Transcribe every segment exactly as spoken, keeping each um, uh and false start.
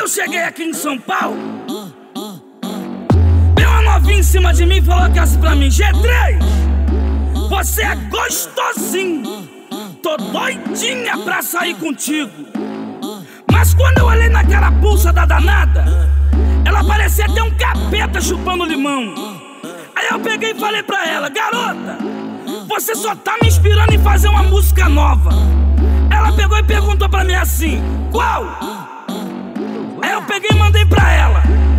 eu cheguei aqui em São Paulo, veio uma novinha em cima de mim e falou que assim pra mim: G três, você é gostosinho, tô doidinha pra sair contigo. Mas quando eu olhei naquela pulsa da danada, ela parecia ter um capeta chupando limão. Aí eu peguei e falei pra ela: garota, você só tá me inspirando em fazer uma música nova. Ela pegou e perguntou pra mim assim: qual? Aí eu peguei e mandei pra ela: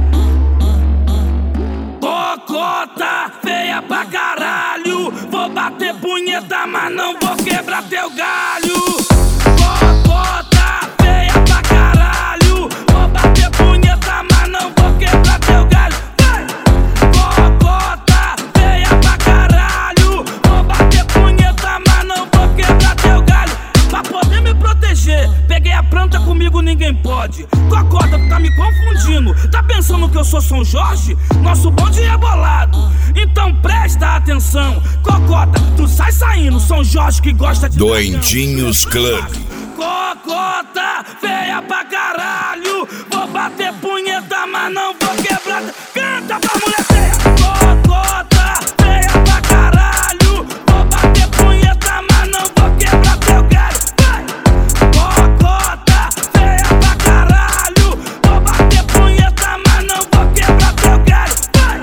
cocota feia pra caralho, vou bater punheta, mas não vou quebrar teu galho. Cocota feia pra caralho, vou bater punheta, mas não vou quebrar teu galho. Vai! Cocota feia pra caralho, vou bater punheta, mas não vou quebrar teu galho. Pra poder me proteger, peguei a planta, comigo ninguém pode. Cocota, tu tá me confundindo, tá pensando que eu sou São Jorge? Nosso bonde é bolado, então presta atenção. Cocota, tu sai saindo, São Jorge que gosta de Doentinhos Club. Cocota feia pra caralho, vou bater punheta, mas não vou quebrar. Canta pra mulher feia. Cocota feia pra caralho, vou bater punheta, mas não vou quebrar teu galho. Vai! Cocota feia pra caralho, vou bater punheta, mas não vou quebrar teu galho. Vai!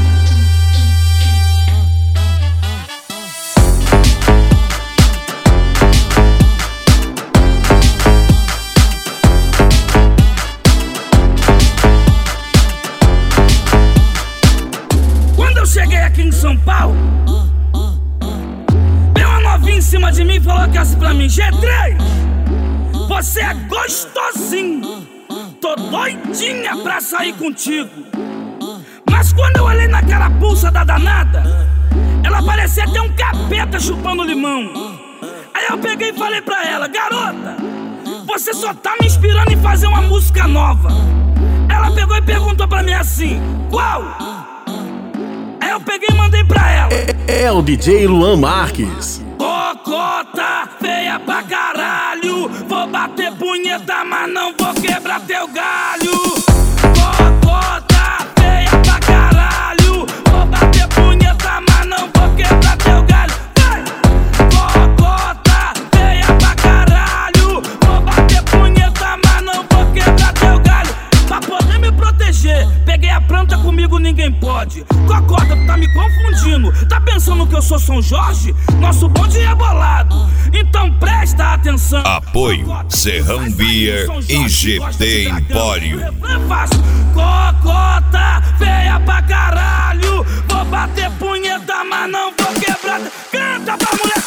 Quando eu cheguei aqui em São Paulo, veio uma novinha em cima de mim e falou que assim pra mim: G três, você é gostosinho, tô doidinha pra sair contigo. Mas quando eu olhei naquela pulsa da danada, ela parecia ter um capeta chupando limão. Aí eu peguei e falei pra ela: garota, você só tá me inspirando em fazer uma música nova. Ela pegou e perguntou pra mim assim: qual? Aí eu peguei e mandei pra ela: É, é o D J Luan Marques. cocota feia pra caralho, vou bater punheta, mas não vou quebrar teu galho. Cocota feia pra caralho, vou bater punheta, mas não vou quebrar teu galho. Vai! Cocota feia pra caralho, vou bater punheta, mas não vou quebrar teu galho. Pra poder me proteger, peguei a planta, comigo ninguém pode. Cocota, tu tá me confundindo, tá pensando que eu sou São Jorge? Nosso bonde é bolado, então presta atenção. Apoio Serrão Beer e G T Empório. É fácil. Cocota feia pra caralho, vou bater punheta, mas não vou quebrar. Canta pra mulher.